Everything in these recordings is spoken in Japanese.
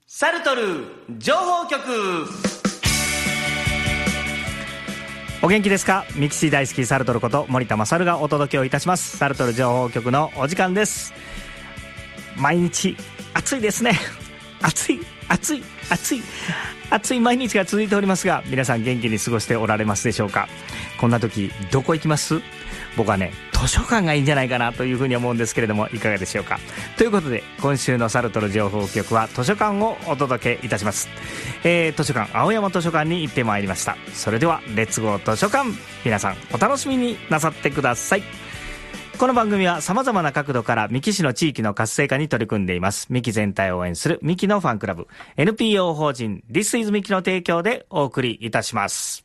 サルトル情報局。お元気ですか？ミキシー大好きサルトルこと森田勝がお届けをいたします。サルトル情報局のお時間です。毎日暑いですね。暑い毎日が続いておりますが、皆さん元気に過ごしておられますでしょうか？こんな時どこ行きます？僕はね、図書館がいいんじゃないかなというふうに思うんですけれども、いかがでしょうか？ということで、今週のサルトル情報局は図書館をお届けいたします。図書館、青山図書館に行ってまいりました。それではレッツゴー図書館、皆さんお楽しみになさってください。この番組は様々な角度から三木市の地域の活性化に取り組んでいます。三木全体を応援する三木のファンクラブ NPO 法人 This is 三木の提供でお送りいたします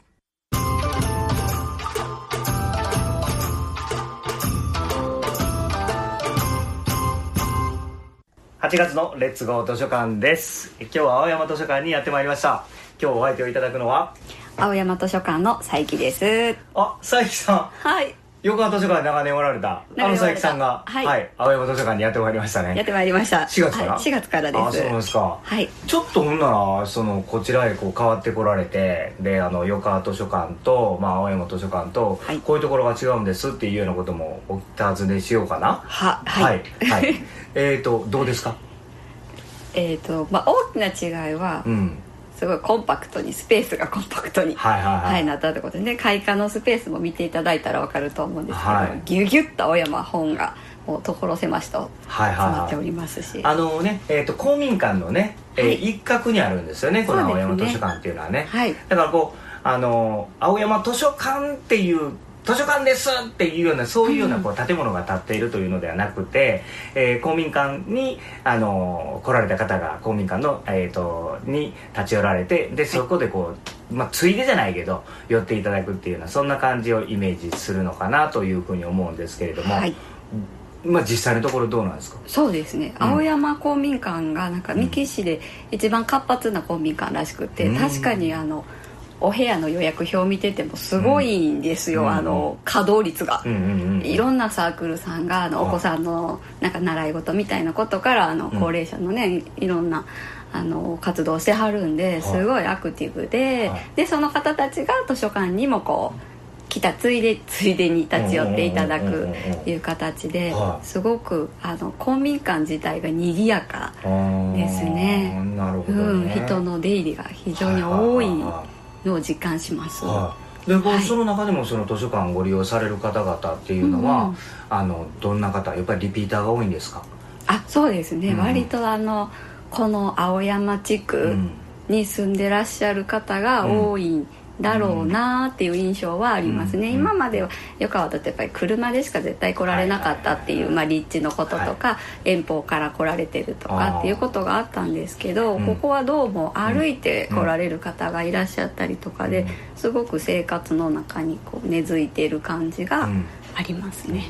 。8月のレッツゴー図書館です。今日は青山図書館にやってまいりました。今日お相手をいただくのは青山図書館の佐伯です。 あ、佐伯さん。 はい。 横浜図書館で長年おられた佐伯さんが、はい、青山図書館にやってまいりましたね。 やってまいりました。 4月から、 はい、4月からです。 あ、そうですか。 はい。 ちょっとほんならこちらへ変わってこられて、で横浜図書館と、青山図書館と、はい、こういうところが違うんですっていうようなこともお尋ねしようかな。はいどうですか？ 大きな違いは、すごいコンパクトに、スペースがコンパクトに、なったってことでね、開花のスペースも見ていただいたら分かると思うんですけど、ギュギュッと青山本がもう所狭しと詰まっておりますし、 公民館のね、一角にあるんですよね、この青山図書館っていうのはね。だから青山図書館っていう図書館ですっていうような、そういうような建物が建っているというのではなくて、公民館に来られた方が公民館の、に立ち寄られて、でそこでついでじゃないけど寄っていただくっていうような、そんな感じをイメージするのかなというふうに思うんですけれども、実際のところどうなんですか？ そうですね、青山公民館が三木市で一番活発な公民館らしくて、確かにお部屋の予約表を見ててもすごいんですよ、稼働率が。いろんなサークルさんがお子さんの習い事みたいなことから高齢者のね、いろんな活動してはるんで、すごいアクティブで、その方たちが図書館にも来たついでに立ち寄っていただくいう形で、すごく公民館自体が賑やかですね。 なるほどね。 人の出入りが非常に多いのを実感します。 でその中でもその図書館をご利用される方々っていうのは、どんな方、やっぱりリピーターが多いんですか？ そうですね、割とこの青山地区に住んでらっしゃる方が多いだろうなっていう印象はありますね。今までは横浜だとやっぱり車でしか絶対来られなかったっていう、立地のこととか、遠方から来られてるとかっていうことがあったんですけど、ここはどうも歩いて来られる方がいらっしゃったりとかで、すごく生活の中に根付いている感じがありますね。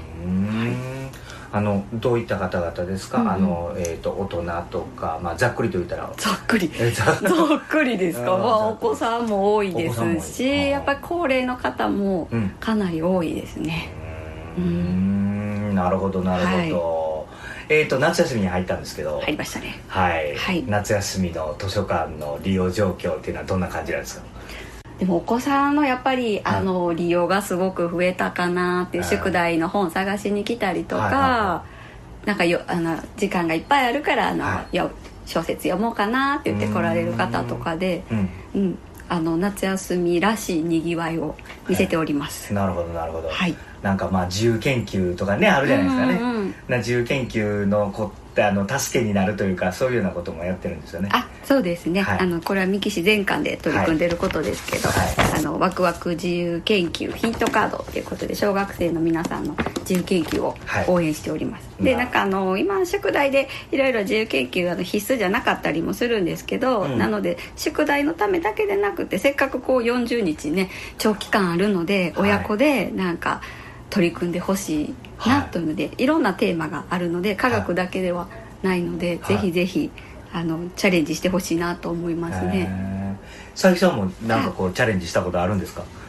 どういった方々ですか？大人とか、ざっくりと言ったらざっくりですか？お子さんも多いですし、やっぱり高齢の方もかなり多いですね。 なるほどなるほど。夏休みに入ったんですけど、 入りましたね。 夏休みの図書館の利用状況っていうのはどんな感じなんですか？ でもお子さんのやっぱり利用がすごく増えたかなっていう、宿題の本探しに来たりとか、時間がいっぱいあるから小説読もうかなって言って来られる方とかで、夏休みらしいにぎわいを見せております。 なるほどなるほど。自由研究とかね、あるじゃないですかね。自由研究の助けになるというか、そういうようなこともやってるんですよね。 そうですね、これは三木市全館で取り組んでることですけど、ワクワク自由研究ヒントカードということで、小学生の皆さんの自由研究を応援しております。で今宿題でいろいろ自由研究必須じゃなかったりもするんですけど、なので宿題のためだけでなくて、せっかく40日ね長期間あるので、親子で取り組んでほしいなというので、いろんなテーマがあるので、科学だけではないので、ぜひぜひチャレンジしてほしいなと思いますね。 佐伯さんもチャレンジしたことあるんですか？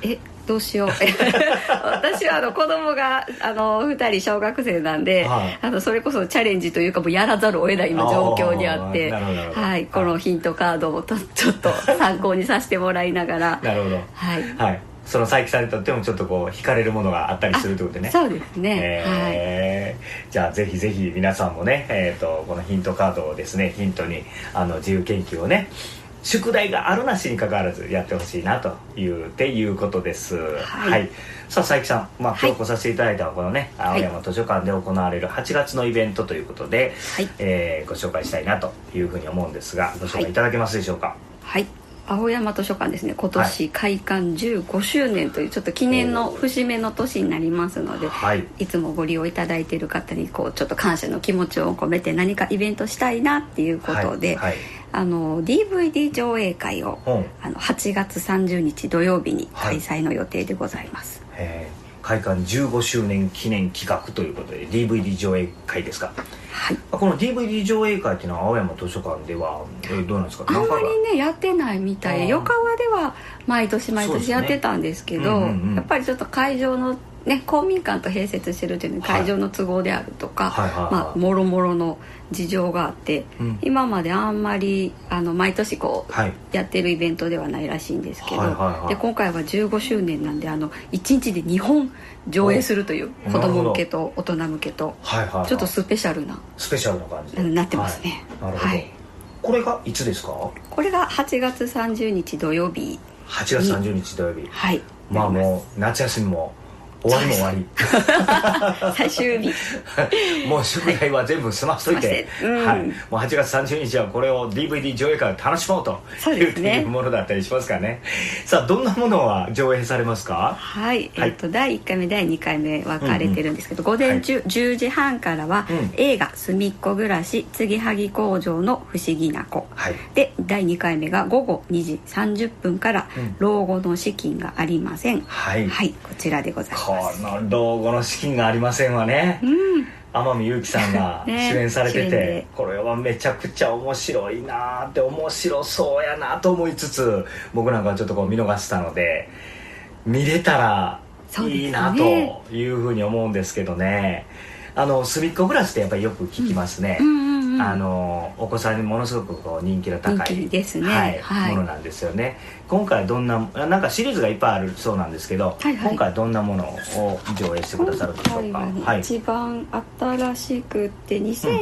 どうしよう私は子供が2人小学生なんで、はい、それこそチャレンジというかもうやらざるを得ない今状況にあって、はい、このヒントカードをちょっと参考にさせてもらいながらなるほど、 はい、 はい、その佐伯さんにとってもちょっと惹かれるものがあったりするということでね。 そうですね、 はい、じゃあぜひぜひ皆さんもね、このヒントカードをですねヒントに自由研究をね宿題があるなしにかかわらずやってほしいなということです。はい、はい、さあ佐伯さん、今日来させていただいたこのね、青山図書館で行われる8月のイベントということで、はい、ご紹介したいなというふうに思うんですが、ご紹介いただけますでしょうか。 はい、青山図書館ですね、今年開館15周年というちょっと記念の節目の年になりますので、はい、いつもご利用いただいている方にちょっと感謝の気持ちを込めて何かイベントしたいなっていうことで、はいはい、DVD 上映会を、8月30日土曜日に開催の予定でございます。 はい、開館15周年記念企画ということで DVD 上映会ですか。はい、この DVD 上映会っていうのは青山図書館では、どうなんですか。 あんまりねやってないみたいで、横川では毎年やってたんですけど、やっぱりちょっと会場のね、公民館と併設してるというのは会場の都合であるとか、もろもろの事情があって、今まであんまり毎年やってるイベントではないらしいんですけど、で今回は15周年なんで1日で2本上映するという子供向けと大人向けと、ちょっとスペシャルな感じになってますね。 なるほど、はい、これがいつですか。 これが8月30日土曜日。 8月30日土曜日、 はい、 もう夏休みも終わりも終わり最終日もう宿題は全部済ましといて、はい、もう8月30日はこれを DVD 上映会を楽しもうというものだったりしますからね。さあどんなものは上映されますか。 はい、第1回目第2回目分かれてるんですけど、午前中、10時半からは、映画すみっこ暮らし継ぎはぎ工場の不思議な子、で第2回目が午後2時30分から、老後の資金がありません。はい、こちらでございます。 この老後の資金がありませんわね、天海祐希さんが主演されてて、これはめちゃくちゃ面白いなって面白そうやなと思いつつ、僕なんかはちょっと見逃したので見れたらいいなというふうに思うんですけどね。すみっこ暮らしってやっぱりよく聞きますね、お子さんにものすごく人気の高い人気ですね、 ものなんですよね。今回どんなシリーズがいっぱいあるそうなんですけど、今回どんなものを上映してくださるんでしょうか。 今回は一番新しくって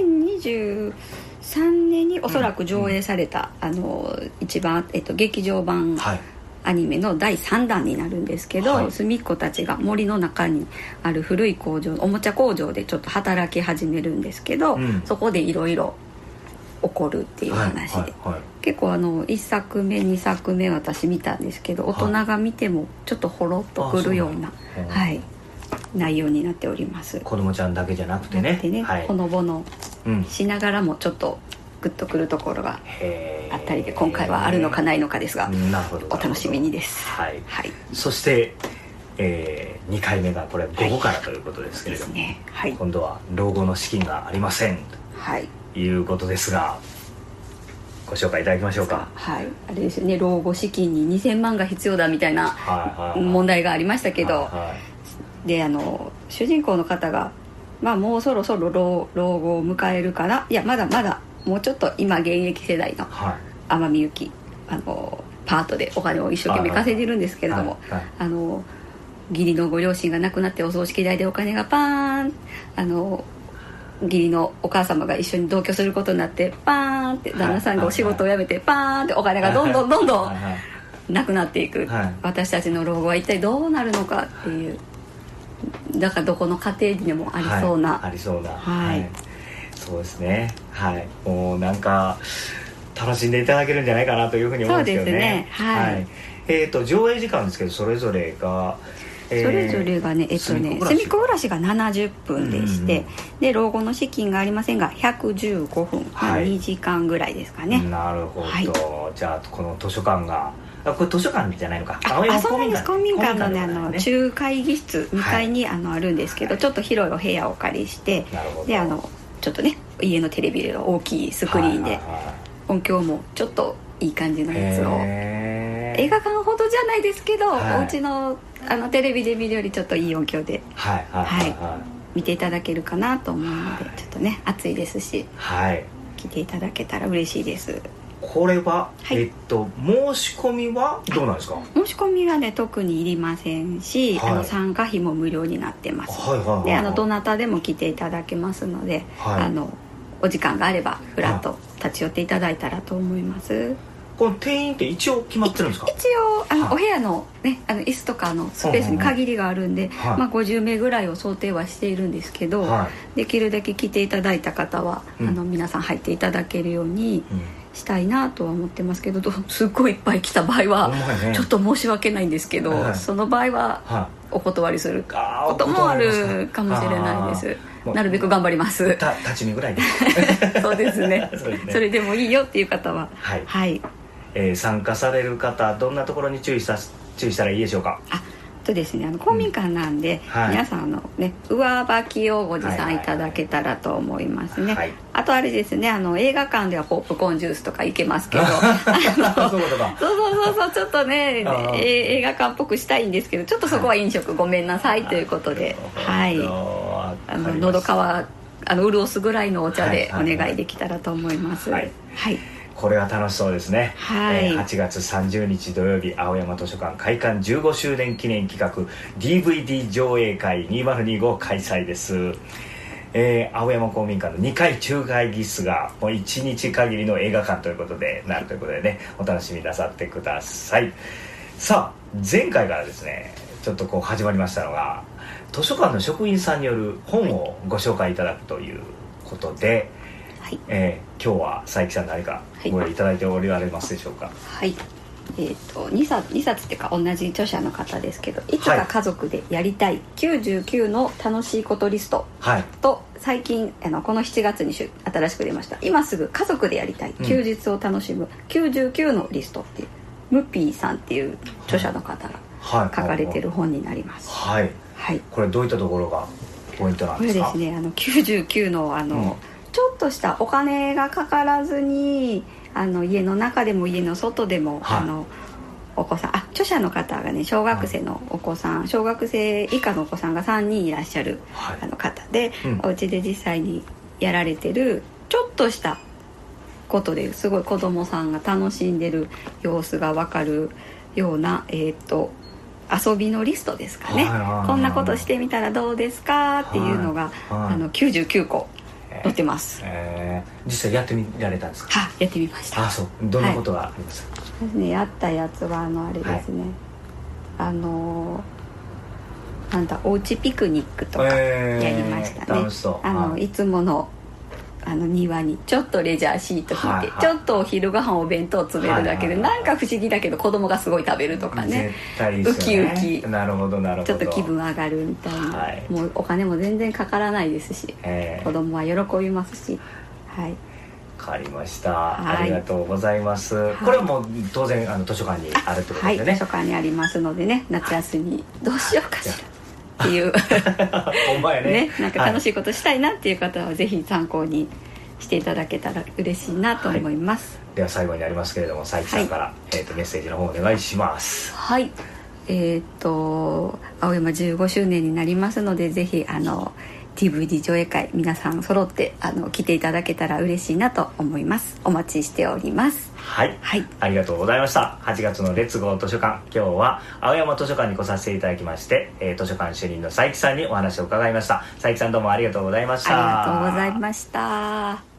2023年におそらく上映された、一番、劇場版、アニメの第3弾になるんですけど、すみっこたちが森の中にある古い工場、おもちゃ工場でちょっと働き始めるんですけど、そこでいろいろ起こるっていう話で、結構1作目2作目私見たんですけど、大人が見てもちょっとほろっとくるような、内容になっております。 子供ちゃんだけじゃなくてね、 ほのぼのしながらもちょっとグッとくるところがあったりで、今回はあるのかないのかですが、お楽しみにです。 そして、2回目がこれ午後からということですけれども、今度は老後の資金がありませんということですが、ご紹介いただきましょうか。 あれですよね、老後資金に2000万が必要だみたいな問題がありましたけど、で主人公の方が、もうそろそろ老後を迎えるから、いやまだまだもうちょっと今現役世代の天海祐希、パートでお金を一生懸命稼いでるんですけれども、義理のご両親が亡くなってお葬式代でお金がパーン、義理のお母様が一緒に同居することになってパーンって旦那さんがお仕事を辞めてパーンってお金がどんどんなくなっていく、私たちの老後は一体どうなるのかっていう、だからどこの家庭にでもありそうな、 そうですね、もうなんか楽しんでいただけるんじゃないかなというふうに思うんですけどね。上映時間ですけど、それぞれがね、すみっこ暮らしが70分でして、で老後の資金がありませんが115分、2時間ぐらいですかね。 なるほど、じゃあこの図書館が、これ図書館じゃないのか、 そうなんです。公民館の中会議室2階にあるんですけど、ちょっと広いお部屋をお借りして、でちょっとね、家のテレビで大きいスクリーンで、音響もちょっといい感じのやつを、映画館ほどじゃないですけど、お家のテレビで見るよりちょっといい音響で、 はいはいはい、 はい、見ていただけるかなと思うので、ちょっとね暑いですし、 はい、 来ていただけたら嬉しいです。 これは、 はい、 申し込みはどうなんですか？ 申し込みはね特にいりませんし、 はい、 参加費も無料になってます。 はいはいはいはい、 でどなたでも来ていただけますので、はい、お時間があればふらっと立ち寄っていただいたらと思います。 この定員って一応決まってるんですか？ 一応お部屋の、ね、椅子とかのスペースに限りがあるんで、はい、50名ぐらいを想定はしているんですけど、はい、できるだけ来ていただいた方は、皆さん入っていただけるようにしたいなとは思ってますけど、すっごいいっぱい来た場合は、ちょっと申し訳ないんですけど、はい、その場合はお断りすることもあるかもしれないです。なるべく頑張ります。 立ち見ぐらいでそうですねそれでもいいよっていう方は、 はい、はい参加される方、どんなところに注意したらいいでしょうか？ ですね、公民館なんで、はい、皆さん上履きをご持参いただけたらと思いますね、はい、あとあれですね、映画館ではポップコーンジュースとか行けますけどそうちょっとね映画館っぽくしたいんですけど、ちょっとそこは飲食ごめんなさいということで、はい、喉乾潤すぐらいのお茶でお願いできたらと思います。はい、はい、 これは楽しそうですね、はい、8月30日土曜日、青山図書館開館15周年記念企画 DVD 上映会2025開催です。青山公民館の2階中会議室がもう1日限りの映画館ということでなるということでね、お楽しみなさってください。さあ前回からですねちょっと始まりましたのが、図書館の職員さんによる本をご紹介いただくということで、はい、今日は佐伯さん何かご用意いただいておられますでしょうか？ はい、2冊っていうか同じ著者の方ですけど、いつか家族でやりたい99の楽しいことリストと、はい、最近この7月に新しく出ました今すぐ家族でやりたい休日を楽しむ99のリストっていう、ムピーさんっていう著者の方が書かれてる本になります。はい、はい、 これどういったところがポイントなんですか？ これですね、99のちょっとしたお金がかからずに家の中でも家の外でも、はい、お子さん著者の方がね小学生のお子さん、はい、小学生以下のお子さんが3人いらっしゃる、はい、方で、お家で実際にやられてるちょっとしたことですごい子供さんが楽しんでる様子が分かるような遊びのリストですかね、こんなことしてみたらどうですかっていうのが、99個載ってます。 実際やってみられたんですか？ やってみました。 そう、どんなことがありますか？ やったやつはあれですね、なんだおうちピクニックとかやりましたね。 楽しそう。 いつもの庭にちょっとレジャーシート引いて、ちょっとお昼ご飯お弁当詰めるだけで、なんか不思議だけど子供がすごい食べるとかね、 絶対いいですよね。 ウキウキ、 なるほどなるほど、 ちょっと気分上がるみたいな、もうお金も全然かからないですし、子供は喜びますし、はい、 わかりました、ありがとうございます、これはもう当然図書館にあるってことでね。 図書館にありますのでね、夏休みどうしようかしらっていうほんまやねなんか楽しいことしたいなっていう方はぜひ参考にしていただけたら嬉しいなと思います。 では最後になりますけれども、佐伯さんから、メッセージの方お願いします。 はい、青山15周年になりますので、ぜひDVD 上映会皆さん揃って来ていただけたら嬉しいなと思います。お待ちしております。 はい、はい、ありがとうございました。8月のレッツゴー図書館、今日は青山図書館に来させていただきまして、図書館主任の佐伯さんにお話を伺いました。佐伯さんどうもありがとうございました。 ありがとうございました。